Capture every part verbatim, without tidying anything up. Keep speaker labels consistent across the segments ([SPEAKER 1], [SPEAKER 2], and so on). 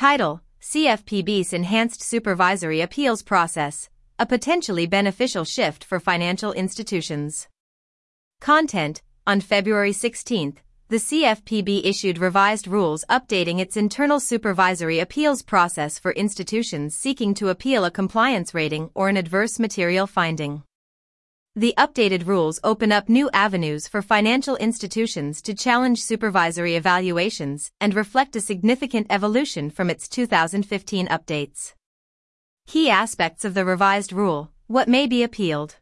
[SPEAKER 1] Title: C F P B's Enhanced Supervisory Appeals Process, a potentially beneficial shift for financial institutions. Content: On February sixteenth, the C F P B issued revised rules updating its internal supervisory appeals process for institutions seeking to appeal a compliance rating or an adverse material finding. The updated rules open up new avenues for financial institutions to challenge supervisory evaluations and reflect a significant evolution from its two thousand fifteen updates. Key aspects of the revised rule: what may be appealed.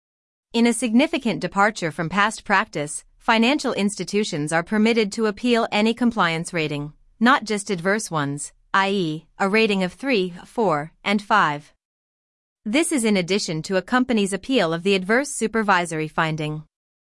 [SPEAKER 1] In a significant departure from past practice, financial institutions are permitted to appeal any compliance rating, not just adverse ones, that is, a rating of three, four, and five. This is in addition to a company's appeal of the adverse supervisory finding.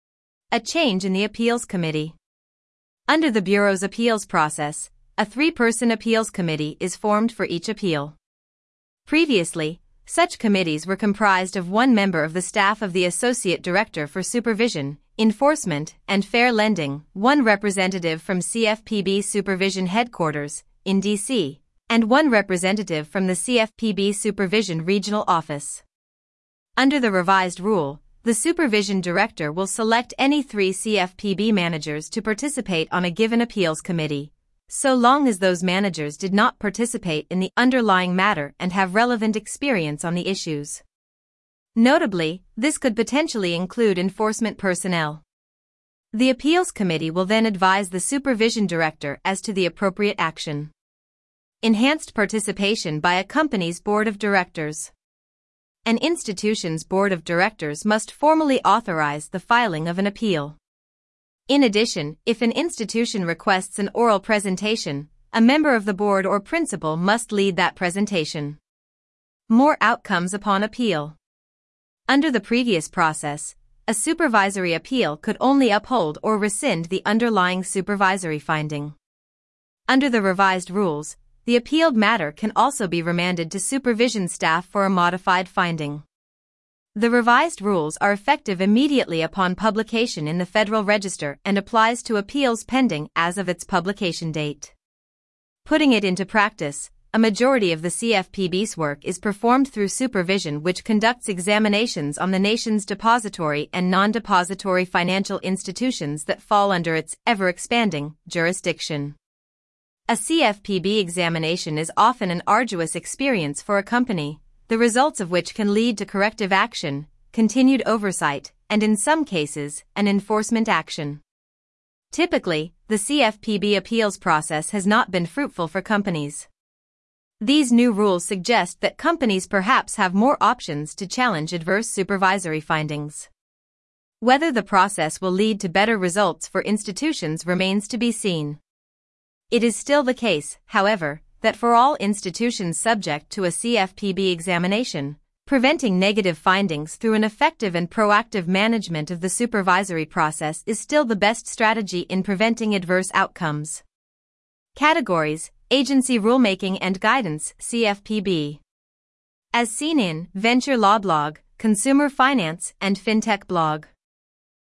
[SPEAKER 1] A change in the appeals committee. Under the Bureau's appeals process, a three-person appeals committee is formed for each appeal. Previously, such committees were comprised of one member of the staff of the Associate Director for Supervision, Enforcement, and Fair Lending, one representative from C F P B Supervision Headquarters, in D C, and one representative from the C F P B Supervision Regional Office. Under the revised rule, the Supervision Director will select any three C F P B managers to participate on a given appeals committee, so long as those managers did not participate in the underlying matter and have relevant experience on the issues. Notably, this could potentially include enforcement personnel. The appeals committee will then advise the Supervision Director as to the appropriate action. Enhanced participation by a company's board of directors. An institution's board of directors must formally authorize the filing of an appeal. In addition, if an institution requests an oral presentation, a member of the board or principal must lead that presentation. More outcomes upon appeal. Under the previous process, a supervisory appeal could only uphold or rescind the underlying supervisory finding. Under the revised rules, the appealed matter can also be remanded to supervision staff for a modified finding. The revised rules are effective immediately upon publication in the Federal Register and applies to appeals pending as of its publication date. Putting it into practice, a majority of the C F P B's work is performed through supervision, which conducts examinations on the nation's depository and non-depository financial institutions that fall under its ever-expanding jurisdiction. A C F P B examination is often an arduous experience for a company, the results of which can lead to corrective action, continued oversight, and in some cases, an enforcement action. Typically, the C F P B appeals process has not been fruitful for companies. These new rules suggest that companies perhaps have more options to challenge adverse supervisory findings. Whether the process will lead to better results for institutions remains to be seen. It is still the case, however, that for all institutions subject to a C F P B examination, preventing negative findings through an effective and proactive management of the supervisory process is still the best strategy in preventing adverse outcomes. Categories: Agency Rulemaking and Guidance, C F P B. As seen in Venture Law Blog, Consumer Finance, and FinTech Blog.